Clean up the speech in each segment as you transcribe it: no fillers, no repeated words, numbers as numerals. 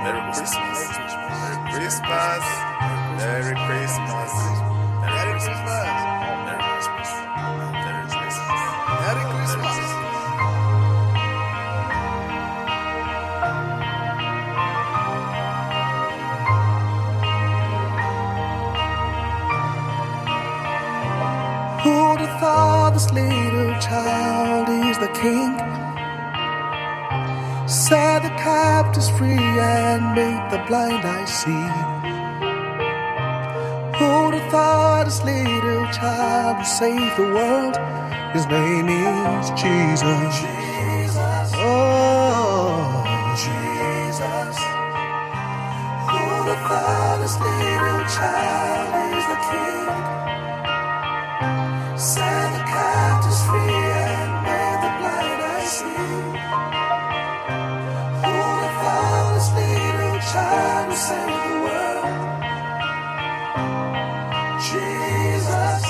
Merry Christmas. Merry Christmas. Merry Christmas. Merry Christmas. Merry Christmas. Merry Christmas. Merry Christmas. Who'd have thought this little child is the king? Set the captives free and make the blind eyes see. Who'd have thought this little child would save the world? His name is Jesus. Jesus. Oh, Jesus. Who'd have thought this little child is the king? Set the captives free and made the blind eyes see. Who'd have thought this little child would save the world? Jesus,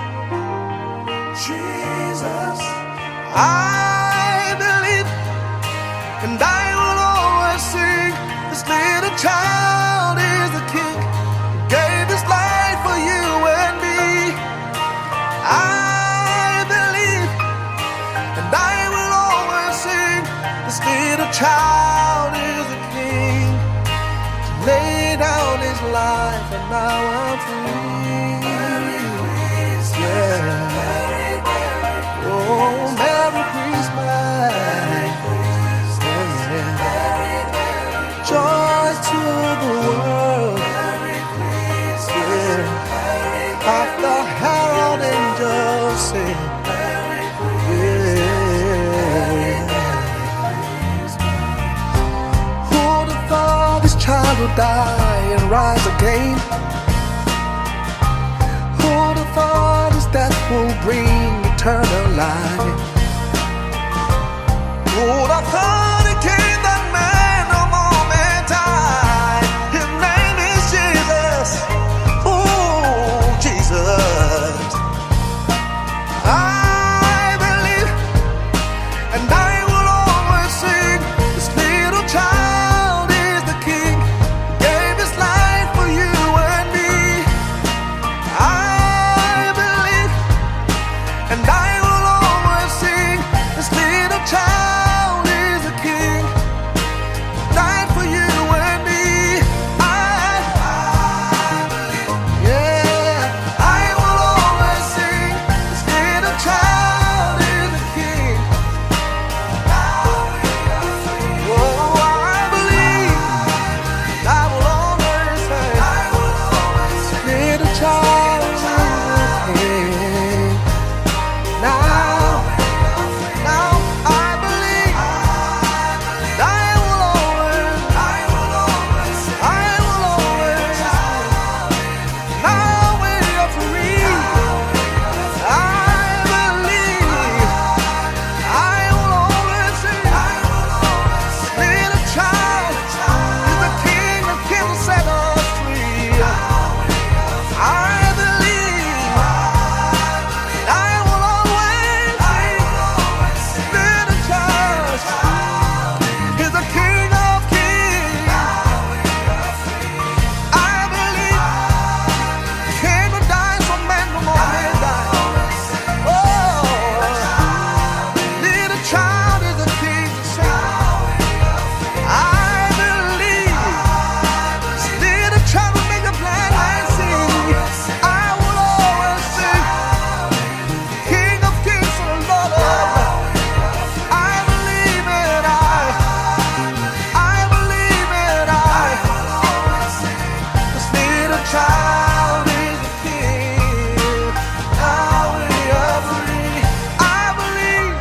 Jesus. I believe, and I will always sing. This little child is the King, gave his life for you and me. I believe, and I will always sing. This little child is the King, to lay down his life, and now I'm free. Merry Christmas, yeah. Merry, Merry Christmas. Oh, Merry Christmas. Merry Christmas. Yeah. Merry, Merry Christmas. Joy to the world. Merry Christmas. Yeah. Merry, Merry the herald angels sing. Merry Christmas. Who'd have thought this child would die and rise again? Who'd have thought his death will bring eternal life? Who'd have thought it came that man no more may die? His name is Jesus. Oh, Jesus. I believe, and I will always sing. This little child is the King, gave his life for you and me. I believe, and I will always sing. This little child is the King, died for you and me. I believe, yeah, I will always sing. This little child is the King. Now we are free. Oh, I believe, I will always sing. I will always sing. Little child is the King. Now I believe, I will always sing. I will always sing. Now we are free. I believe, I will always sing. Little child is the King of kings, set us free. I believe, I will always sing. Little child is the King of kings. I believe, came to die so man no more may die. Oh, little child is the King to sing. I believe, little child will make a blind man sing. I will always sing. King of kings and Lord of lords. I believe it, I believe it, this little child is the King. Now we are free. I believe,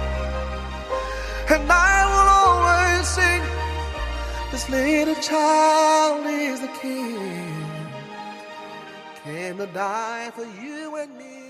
and I will always sing. This little child is the King, came to die for you and me.